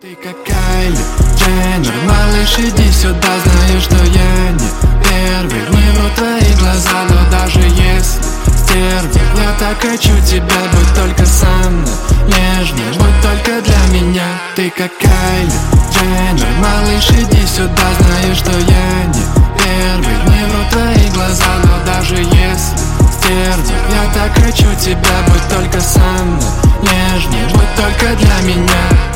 Ты как Кайли Дженнер, малыш, иди сюда, знаешь, что я не первый. Не вру твои глаза, но даже если стерва, я так хочу тебя, будь только со мной нежный, будь только для меня. Ты как Кайли Дженнер, малыш, иди сюда, знаешь, что я не первый. Не вру твои глаза, но даже если стерва, я так хочу тебя, будь только со мной нежный, будь только для меня.